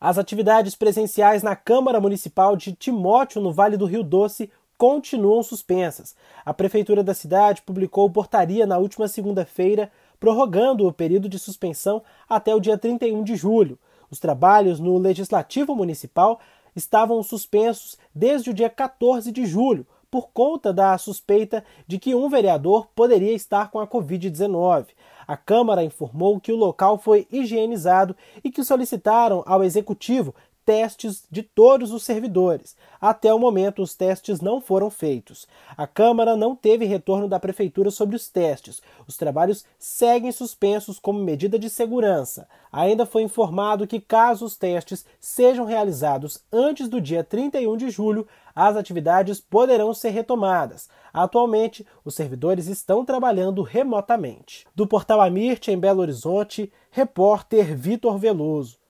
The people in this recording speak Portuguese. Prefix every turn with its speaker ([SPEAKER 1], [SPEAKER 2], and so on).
[SPEAKER 1] As atividades presenciais na Câmara Municipal de Timóteo, no Vale do Rio Doce, continuam suspensas. A Prefeitura da cidade publicou portaria na última segunda-feira, prorrogando o período de suspensão até o dia 31 de julho. Os trabalhos no Legislativo Municipal estavam suspensos desde o dia 14 de julho, por conta da suspeita de que um vereador poderia estar com a Covid-19. A Câmara informou que o local foi higienizado e que solicitaram ao Executivo testes de todos os servidores. Até o momento, os testes não foram feitos. A Câmara não teve retorno da Prefeitura sobre os testes. Os trabalhos seguem suspensos como medida de segurança. Ainda foi informado que, caso os testes sejam realizados antes do dia 31 de julho, as atividades poderão ser retomadas. Atualmente, os servidores estão trabalhando remotamente. Do Portal Amirte, em Belo Horizonte, repórter Vitor Veloso.